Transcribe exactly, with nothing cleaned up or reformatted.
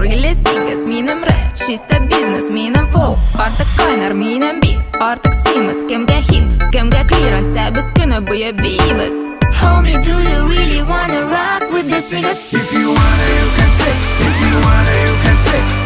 Rille sigas minem re, shiste business minem flow. Artık kaynar minem beat, artık simas. Kemge hit, kemge clearance, sebes kunna buya beavers. Homie, do you really wanna rock with this niggas? If you wanna, you can take. If you wanna, you can take.